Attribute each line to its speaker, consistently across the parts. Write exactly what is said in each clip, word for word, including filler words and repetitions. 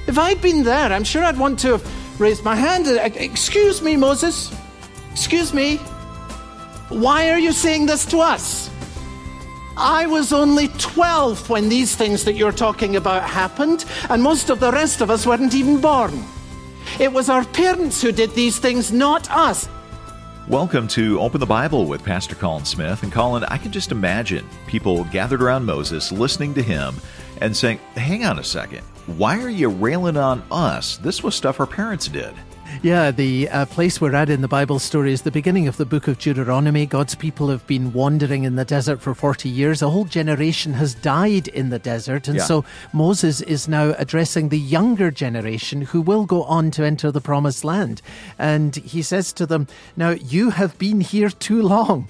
Speaker 1: If I'd been there, I'm sure I'd want to have raised my hand. Excuse me, Moses. Excuse me. Why are you saying this to us? I was only twelve when these things that you're talking about happened, and most of the rest of us weren't even born. It was our parents who did these things, not us.
Speaker 2: Welcome to Open the Bible with Pastor Colin Smith. And Colin, I can just imagine people gathered around Moses, listening to him and saying, hang on a second, why are you railing on us? This was stuff our parents did.
Speaker 3: Yeah, the uh, place we're at in the Bible story is the beginning of the book of Deuteronomy. God's people have been wandering in the desert for forty years. A whole generation has died in the desert. And
Speaker 2: yeah.
Speaker 3: so Moses is now addressing the younger generation who will go on to enter the promised land. And he says to them, now, you have been here too long.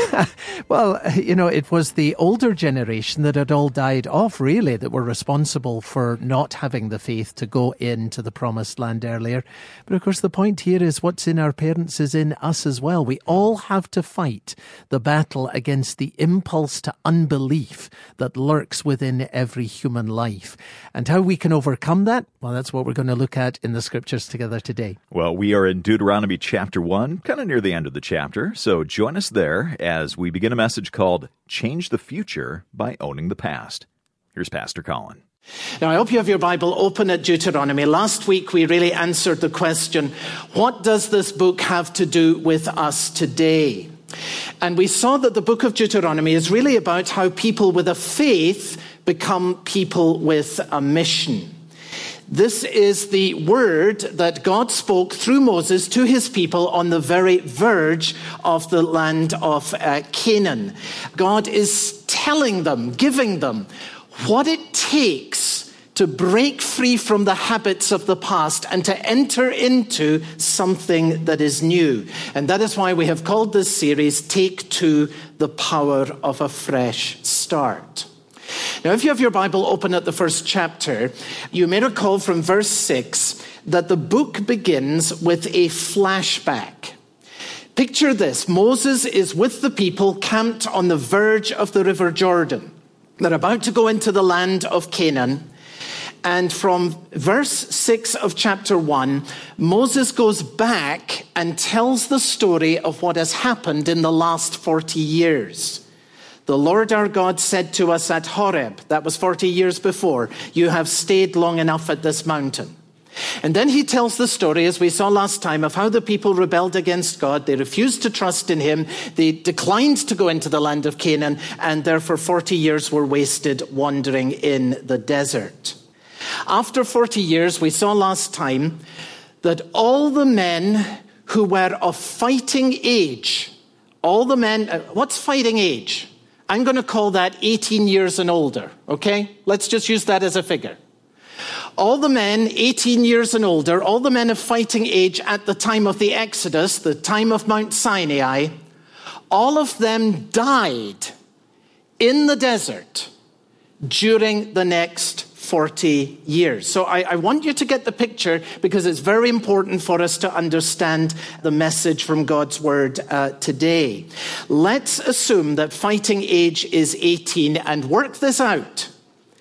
Speaker 3: Well, you know, it was the older generation that had all died off, really, that were responsible for not having the faith to go into the promised land earlier. But of course, the point here is what's in our parents is in us as well. We all have to fight the battle against the impulse to unbelief that lurks within every human life. And how we can overcome that, well, that's what we're going to look at in the scriptures together today.
Speaker 2: Well, we are in Deuteronomy chapter one, kind of near the end of the chapter. So join us there as we begin a message called Change the Future by Owning the Past. Here's Pastor Colin.
Speaker 1: Now, I hope you have your Bible open at Deuteronomy. Last week, we really answered the question, what does this book have to do with us today? And we saw that the book of Deuteronomy is really about how people with a faith become people with a mission. This is the word that God spoke through Moses to his people on the very verge of the land of uh, Canaan. God is telling them, giving them, what it takes to break free from the habits of the past and to enter into something that is new. And that is why we have called this series, Take Two, the Power of a Fresh Start. Now, if you have your Bible open at the first chapter, you may recall from verse six that the book begins with a flashback. Picture this, Moses is with the people camped on the verge of the River Jordan. They're about to go into the land of Canaan. And from verse six of chapter one, Moses goes back and tells the story of what has happened in the last forty years. The Lord our God said to us at Horeb, that was forty years before, you have stayed long enough at this mountain. And then he tells the story, as we saw last time, of how the people rebelled against God. They refused to trust in him. They declined to go into the land of Canaan, and therefore forty years were wasted wandering in the desert. After forty years, we saw last time that all the men who were of fighting age, all the men, uh, what's fighting age? I'm going to call that eighteen years and older, okay? Let's just use that as a figure. All the men eighteen years and older, all the men of fighting age at the time of the Exodus, the time of Mount Sinai, all of them died in the desert during the next forty years. So I, I want you to get the picture because it's very important for us to understand the message from God's word uh, today. Let's assume that fighting age is eighteen and work this out.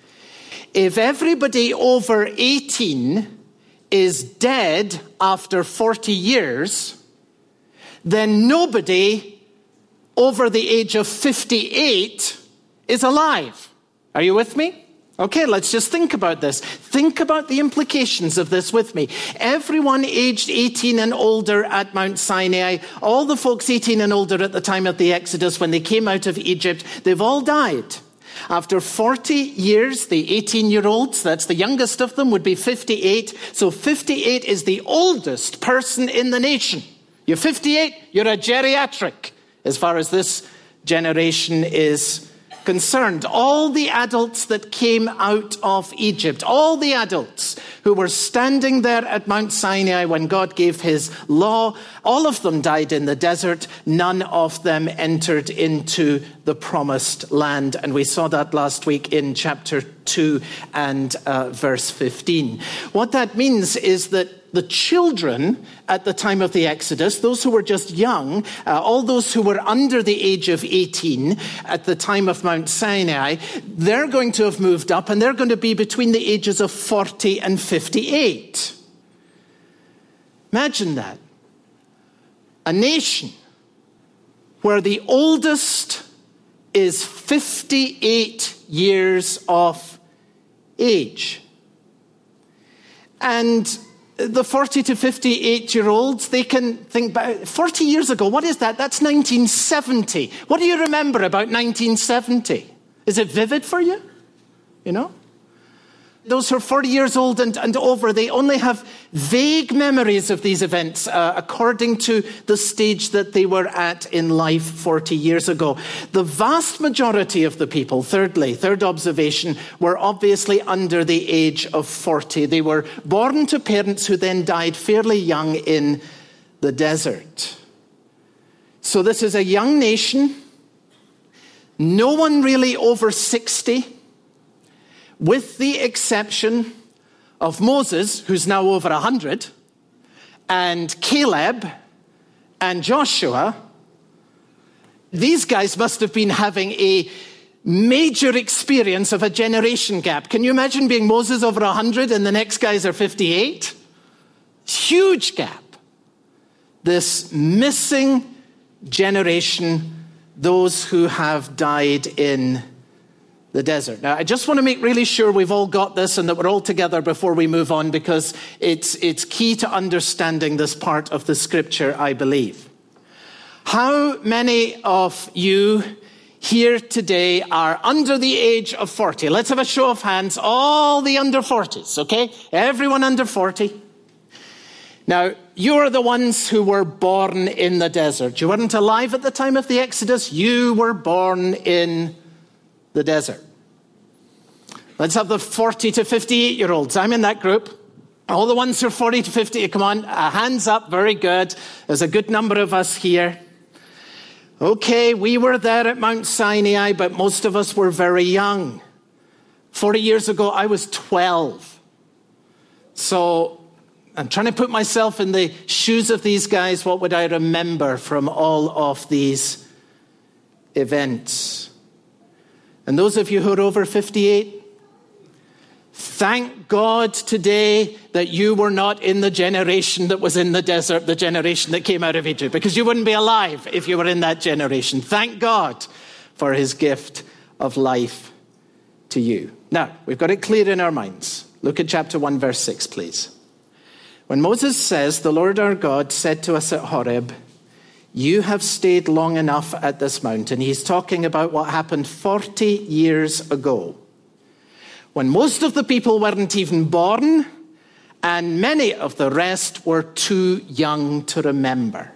Speaker 1: If everybody over eighteen is dead after forty years, then nobody over the age of fifty-eight is alive. Are you with me? Okay, let's just think about this. Think about the implications of this with me. Everyone aged eighteen and older at Mount Sinai, all the folks eighteen and older at the time of the Exodus when they came out of Egypt, they've all died. After forty years, the eighteen-year-olds, that's the youngest of them, would be fifty-eight. So fifty-eight is the oldest person in the nation. You're fifty-eight, you're a geriatric, as far as this generation is concerned. All the adults that came out of Egypt, all the adults who were standing there at Mount Sinai when God gave his law, all of them died in the desert. None of them entered into the promised land. And we saw that last week in chapter two and uh, verse fifteen. What that means is that the children at the time of the Exodus, those who were just young, uh, all those who were under the age of eighteen at the time of Mount Sinai, they're going to have moved up and they're going to be between the ages of forty and fifty-eight. Imagine that. A nation where the oldest is fifty-eight years of age. And the forty to fifty-eight-year-olds, they can think back, forty years ago, what is that? That's nineteen seventy. What do you remember about nineteen seventy? Is it vivid for you? You know? Those who are forty years old and, and over, they only have vague memories of these events uh, according to the stage that they were at in life forty years ago. The vast majority of the people, thirdly, third observation, were obviously under the age of forty. They were born to parents who then died fairly young in the desert. So this is a young nation, no one really over sixty. With the exception of Moses, who's now over one hundred, and Caleb and Joshua. These guys must have been having a major experience of a generation gap. Can you imagine being Moses over one hundred and the next guys are fifty-eight? Huge gap. This missing generation, those who have died in the desert. Now, I just want to make really sure we've all got this and that we're all together before we move on, because it's, it's key to understanding this part of the scripture, I believe. How many of you here today are under the age of forty? Let's have a show of hands. All the under forties, okay? Everyone under forty. Now, you're the ones who were born in the desert. You weren't alive at the time of the Exodus. You were born in the desert. Let's have the forty to fifty-eight-year-olds. I'm in that group. All the ones who are forty to fifty, come on, uh, hands up, very good. There's a good number of us here. Okay, we were there at Mount Sinai, but most of us were very young. forty years ago, I was twelve. So I'm trying to put myself in the shoes of these guys. What would I remember from all of these events? And those of you who are over fifty-eight, thank God today that you were not in the generation that was in the desert, the generation that came out of Egypt, because you wouldn't be alive if you were in that generation. Thank God for his gift of life to you. Now, we've got it clear in our minds. Look at chapter one, verse six, please. When Moses says, the Lord our God said to us at Horeb, you have stayed long enough at this mountain. He's talking about what happened forty years ago, when most of the people weren't even born and many of the rest were too young to remember.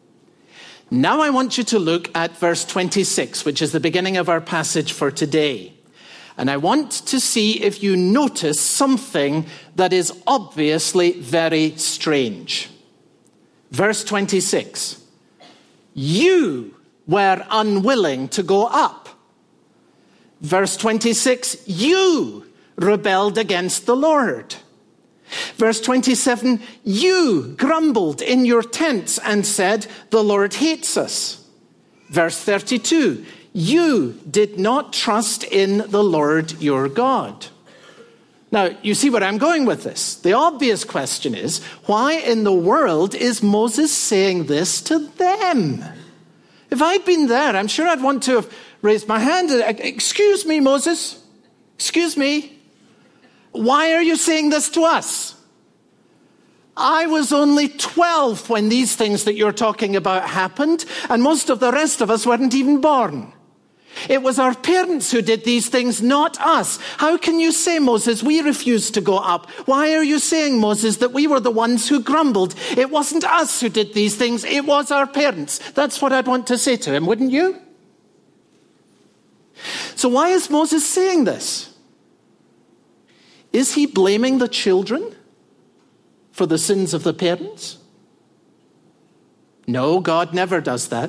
Speaker 1: Now I want you to look at verse twenty-six, which is the beginning of our passage for today. And I want to see if you notice something that is obviously very strange. Verse twenty-six. You were unwilling to go up. Verse twenty-six, you rebelled against the Lord. Verse twenty-seven, you grumbled in your tents and said, the Lord hates us. Verse thirty-two, you did not trust in the Lord your God. Now, you see where I'm going with this. The obvious question is, why in the world is Moses saying this to them? If I'd been there, I'm sure I'd want to have raised my hand. Excuse me, Moses. Excuse me. Why are you saying this to us? I was only twelve when these things that you're talking about happened, and most of the rest of us weren't even born. It was our parents who did these things, not us. How can you say, Moses, we refused to go up? Why are you saying, Moses, that we were the ones who grumbled? It wasn't us who did these things. It was our parents. That's what I'd want to say to him, wouldn't you? So why is Moses saying this? Is he blaming the children for the sins of the parents? No, God never does that.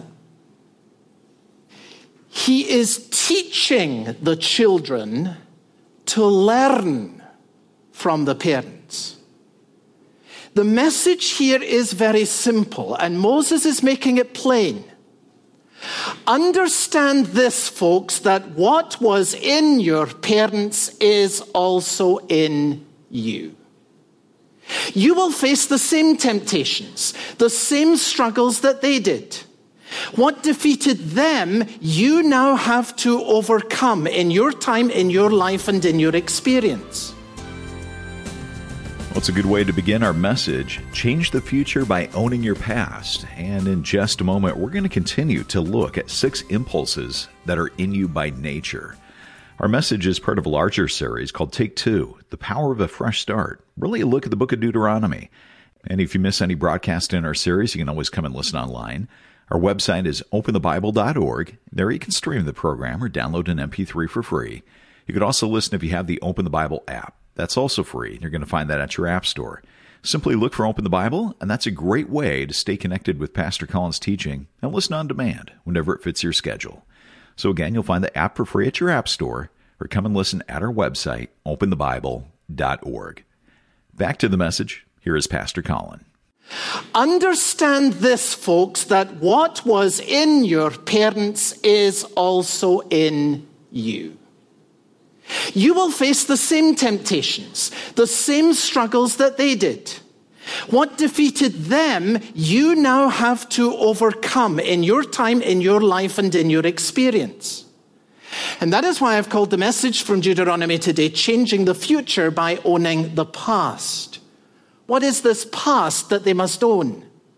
Speaker 1: He is teaching the children to learn from the parents. The message here is very simple, and Moses is making it plain. Understand this, folks, that what was in your parents is also in you. You will face the same temptations, the same struggles that they did. What defeated them, you now have to overcome in your time, in your life, and in your experience.
Speaker 2: Well, it's a good way to begin our message. Change the future by owning your past. And in just a moment, we're going to continue to look at six impulses that are in you by nature. Our message is part of a larger series called Take Two, The Power of a Fresh Start. Really a look at the book of Deuteronomy. And if you miss any broadcast in our series, you can always come and listen online. Our website is open the bible dot org. There you can stream the program or download an M P three for free. You could also listen if you have the Open the Bible app. That's also free. You're going to find that at your app store. Simply look for Open the Bible, and that's a great way to stay connected with Pastor Colin's teaching and listen on demand whenever it fits your schedule. So again, you'll find the app for free at your app store, or come and listen at our website, open the bible dot org. Back to the message. Here is Pastor Colin.
Speaker 1: Understand this, folks, that what was in your parents is also in you. You will face the same temptations, the same struggles that they did. What defeated them, you now have to overcome in your time, in your life, and in your experience. And that is why I've called the message from Deuteronomy today, Changing the Future by Owning the Past. What is this past that they must own?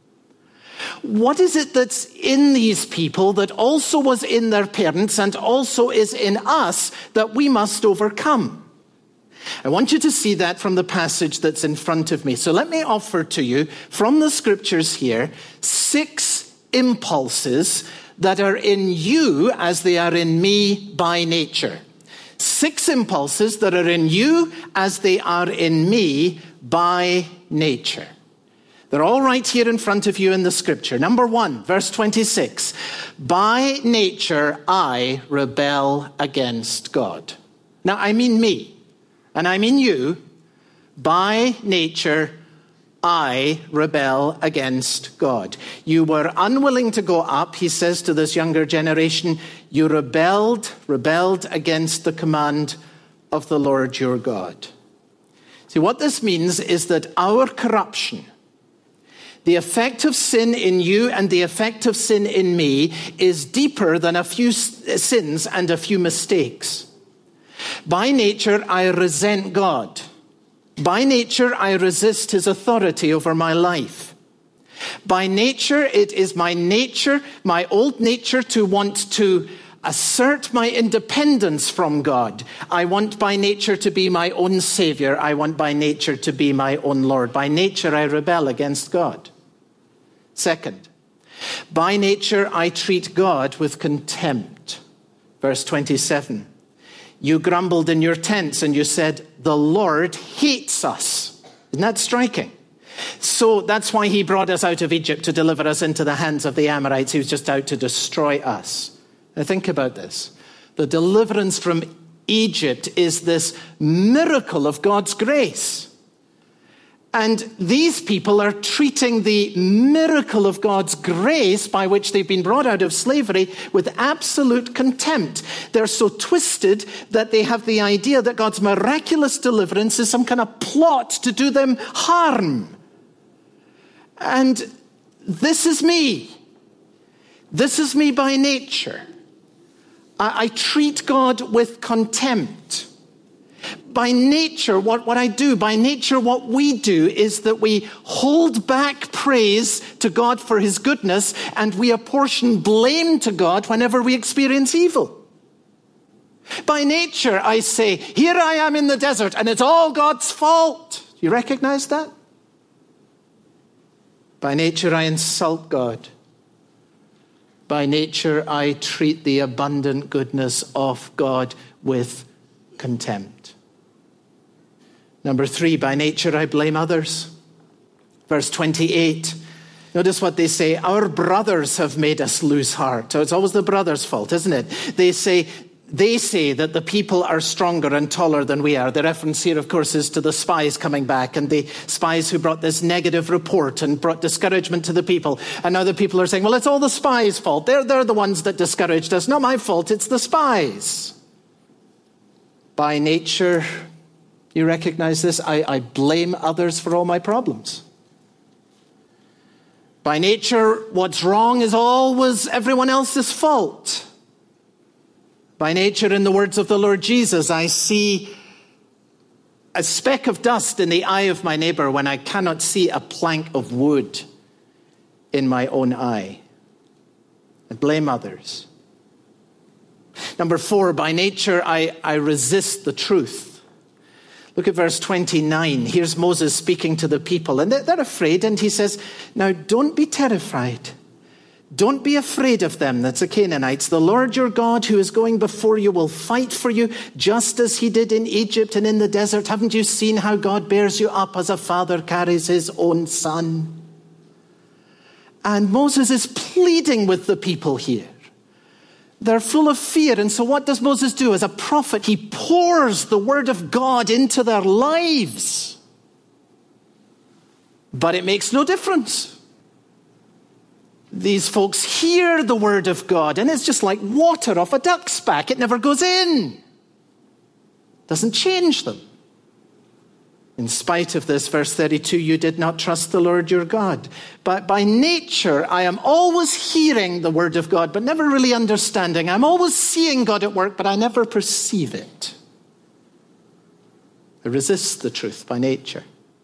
Speaker 1: What is it that's in these people that also was in their parents and also is in us that we must overcome? I want you to see that from the passage that's in front of me. So let me offer to you from the scriptures here six impulses that are in you as they are in me by nature. Six impulses that are in you as they are in me by nature. They're all right here in front of you in the scripture. Number one, verse twenty-six. By nature, I rebel against God. Now, I mean me, and I mean you. By nature, I rebel against God. You were unwilling to go up, he says to this younger generation. You rebelled, rebelled against the command of the Lord your God. See, what this means is that our corruption, the effect of sin in you and the effect of sin in me, is deeper than a few sins and a few mistakes. By nature, I resent God. By nature, I resist his authority over my life. By nature, it is my nature, my old nature, to want to assert my independence from God. I want by nature to be my own savior. I want by nature to be my own Lord. By nature, I rebel against God. Second, by nature, I treat God with contempt. Verse twenty-seven. You grumbled in your tents and you said, the Lord hates us. Isn't that striking? So that's why he brought us out of Egypt, to deliver us into the hands of the Amorites. He was just out to destroy us. Now think about this. The deliverance from Egypt is this miracle of God's grace. And these people are treating the miracle of God's grace by which they've been brought out of slavery with absolute contempt. They're so twisted that they have the idea that God's miraculous deliverance is some kind of plot to do them harm. And this is me. This is me by nature. I, I treat God with contempt. By nature, what, what I do, by nature, what we do is that we hold back praise to God for his goodness, and we apportion blame to God whenever we experience evil. By nature, I say, here I am in the desert, and it's all God's fault. Do you recognize that? By nature, I insult God. By nature, I treat the abundant goodness of God with contempt. Number three, by nature, I blame others. Verse twenty-eight. Notice what they say. Our brothers have made us lose heart. So it's always the brother's fault, isn't it? They say, they say that the people are stronger and taller than we are. The reference here, of course, is to the spies coming back, and the spies who brought this negative report and brought discouragement to the people. And now the people are saying, well, it's all the spies' fault. They're, they're the ones that discouraged us. Not my fault, it's the spies. By nature, you recognize this? I, I blame others for all my problems. By nature, what's wrong is always everyone else's fault. By nature, in the words of the Lord Jesus, I see a speck of dust in the eye of my neighbor when I cannot see a plank of wood in my own eye. I blame others. Number four, by nature, I, I resist the truth. Look at verse twenty-nine. Here's Moses speaking to the people, and they're, they're afraid, and he says, now don't be terrified. Don't be afraid of them, that's the Canaanites. The Lord your God who is going before you will fight for you just as he did in Egypt and in the desert. Haven't you seen how God bears you up as a father carries his own son? And Moses is pleading with the people here. They're full of fear. And so what does Moses do? As a prophet, he pours the word of God into their lives. But it makes no difference. These folks hear the word of God, and it's just like water off a duck's back. It never goes in. Doesn't change them. In spite of this, verse thirty-two, you did not trust the Lord your God. But by nature, I am always hearing the word of God, but never really understanding. I'm always seeing God at work, but I never perceive it. I resist the truth by nature.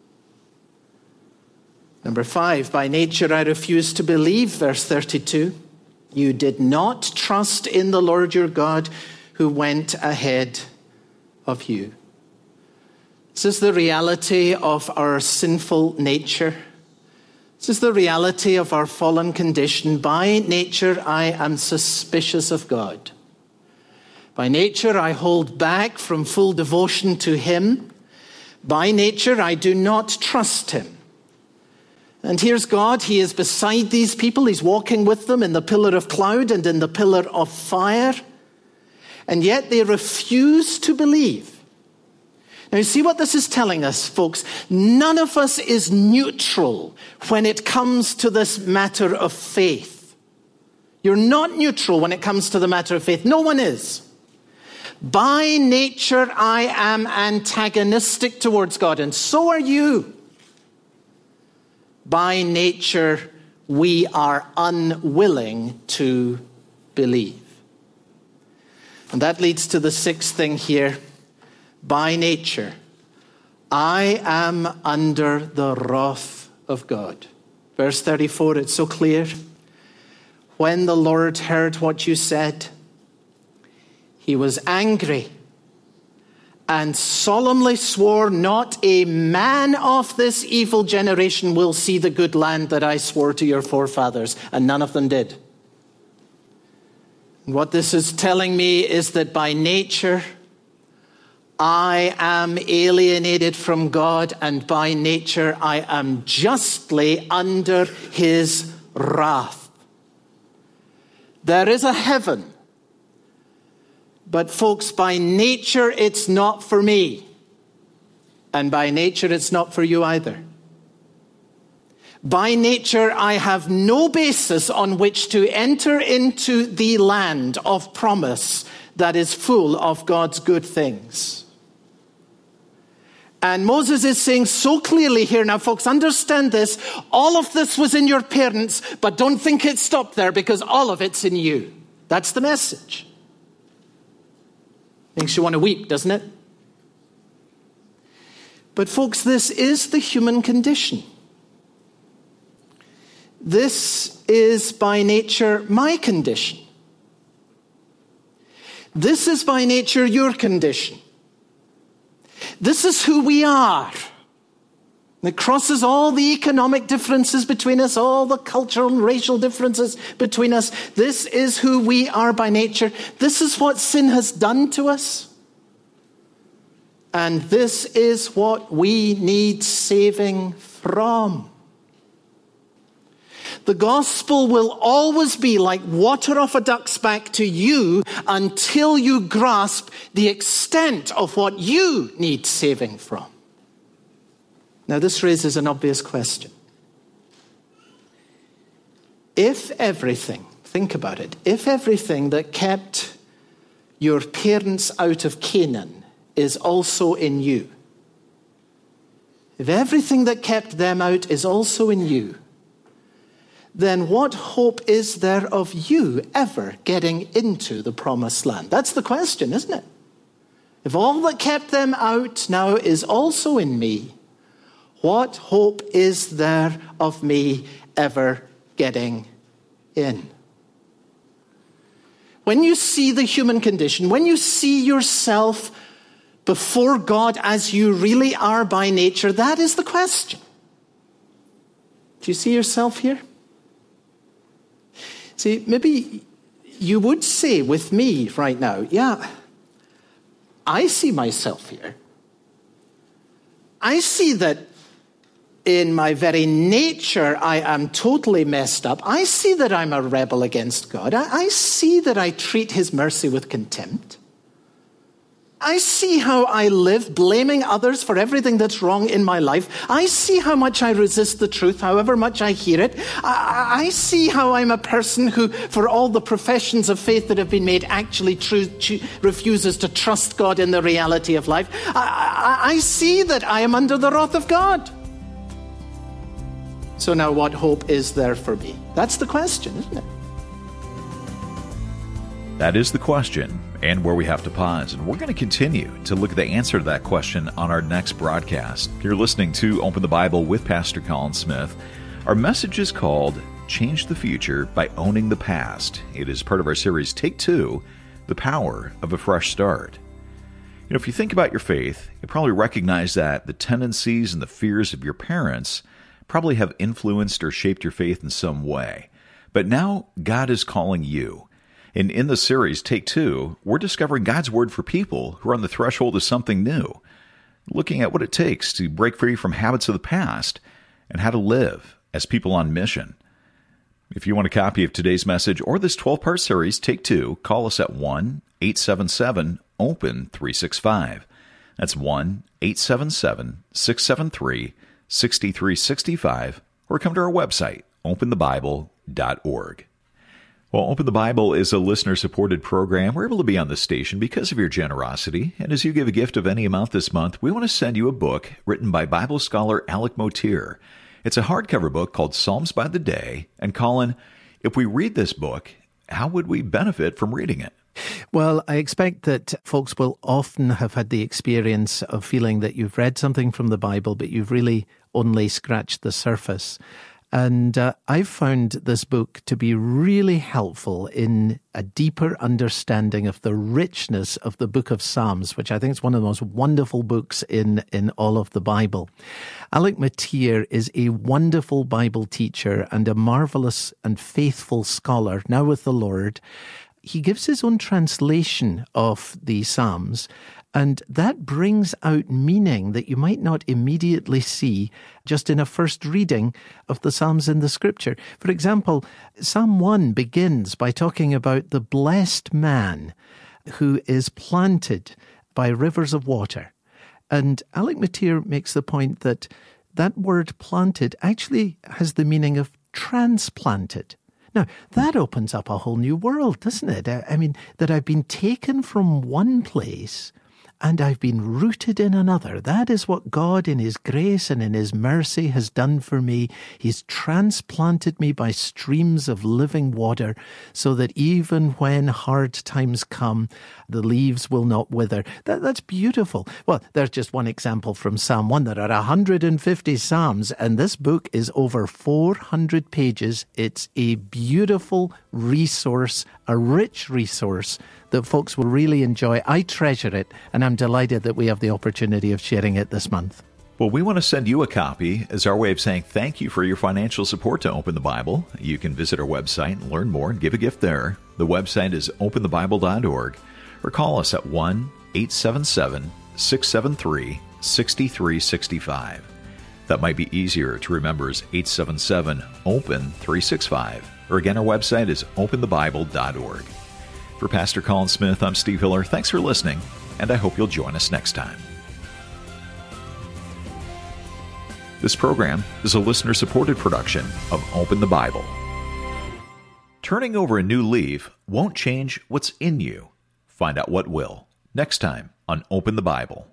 Speaker 1: Number five, by nature I refuse to believe, verse thirty-two. You did not trust in the Lord your God who went ahead of you. This is the reality of our sinful nature. This is the reality of our fallen condition. By nature I am suspicious of God. By nature I hold back from full devotion to him. By nature I do not trust him. And here's God. He is beside these people. He's walking with them in the pillar of cloud and in the pillar of fire. And yet they refuse to believe. Now, you see what this is telling us, folks? None of us is neutral when it comes to this matter of faith. You're not neutral when it comes to the matter of faith. No one is. By nature, I am antagonistic towards God, and so are you. By nature, we are unwilling to believe. And that leads to the sixth thing here. By nature, I am under the wrath of God. Verse thirty-four, it's so clear. When the Lord heard what you said, he was angry and solemnly swore, not a man of this evil generation will see the good land that I swore to your forefathers. And none of them did. And what this is telling me is that by nature, I am alienated from God, and by nature, I am justly under his wrath. There is a heaven. But folks, by nature, it's not for me. And by nature, it's not for you either. By nature, I have no basis on which to enter into the land of promise that is full of God's good things. And Moses is saying so clearly here, now folks, understand this. All of this was in your parents, but don't think it stopped there, because all of it's in you. That's the message. Makes you want to weep, doesn't it? But folks, this is the human condition. This is by nature my condition. This is by nature your condition. This is who we are. It crosses all the economic differences between us, all the cultural and racial differences between us. This is who we are by nature. This is what sin has done to us. And this is what we need saving from. The gospel will always be like water off a duck's back to you until you grasp the extent of what you need saving from. Now, this raises an obvious question. If everything, think about it, if everything that kept your parents out of Canaan is also in you, if everything that kept them out is also in you, then what hope is there of you ever getting into the promised land? That's the question, isn't it? If all that kept them out now is also in me, what hope is there of me ever getting in? When you see the human condition, when you see yourself before God as you really are by nature, that is the question. Do you see yourself here? See, maybe you would say with me right now, yeah, I see myself here. I see that in my very nature, I am totally messed up. I see that I'm a rebel against God. I, I see that I treat his mercy with contempt. I see how I live blaming others for everything that's wrong in my life. I see how much I resist the truth, however much I hear it. I, I see how I'm a person who, for all the professions of faith that have been made, actually true, cho- refuses to trust God in the reality of life. I, I, I see that I am under the wrath of God. So now what hope is there for me? That's the question, isn't it?
Speaker 2: That is the question, and where we have to pause. And we're going to continue to look at the answer to that question on our next broadcast. You're listening to Open the Bible with Pastor Colin Smith. Our message is called Change the Future by Owning the Past. It is part of our series Take Two, The Power of a Fresh Start. You know, if you think about your faith, you probably recognize that the tendencies and the fears of your parents probably have influenced or shaped your faith in some way. But now God is calling you. And in the series, Take Two, we're discovering God's Word for people who are on the threshold of something new, looking at what it takes to break free from habits of the past and how to live as people on mission. If you want a copy of today's message or this twelve-part series, Take Two, call us at one eight seven seven open three six five. That's one eight seven seven six seven three six three six five, or come to our website, open the bible dot org. Well, Open the Bible is a listener-supported program. We're able to be on this station because of your generosity. And as you give a gift of any amount this month, we want to send you a book written by Bible scholar Alec Motyer. It's a hardcover book called Psalms by the Day. And Colin, if we read this book, how would we benefit from reading it?
Speaker 3: Well, I expect that folks will often have had the experience of feeling that you've read something from the Bible, but you've really only scratched the surface. And uh, I've found this book to be really helpful in a deeper understanding of the richness of the book of Psalms, which I think is one of the most wonderful books in, in all of the Bible. Alec Motyer is a wonderful Bible teacher and a marvelous and faithful scholar, now with the Lord. He gives his own translation of the Psalms, and that brings out meaning that you might not immediately see just in a first reading of the Psalms in the Scripture. For example, Psalm one begins by talking about the blessed man who is planted by rivers of water. And Alec Motyer makes the point that that word planted actually has the meaning of transplanted. Now, that opens up a whole new world, doesn't it? I mean, that I've been taken from one place and I've been rooted in another. That is what God in his grace and in his mercy has done for me. He's transplanted me by streams of living water so that even when hard times come, the leaves will not wither. That, that's beautiful. Well, there's just one example from Psalm one. There are one hundred fifty Psalms, and this book is over four hundred pages. It's a beautiful resource, a rich resource that folks will really enjoy. I treasure it, and I'm delighted that we have the opportunity of sharing it this month.
Speaker 2: Well, we want to send you a copy as our way of saying thank you for your financial support to Open the Bible. You can visit our website and learn more and give a gift there. The website is open the bible dot org, or call us at one eight seven seven six seven three six three six five. That might be easier to remember as eight seven seven, open three six five. Or again, our website is open the bible dot org. For Pastor Colin Smith, I'm Steve Hiller. Thanks for listening, and I hope you'll join us next time. This program is a listener-supported production of Open the Bible. Turning over a new leaf won't change what's in you. Find out what will next time on Open the Bible.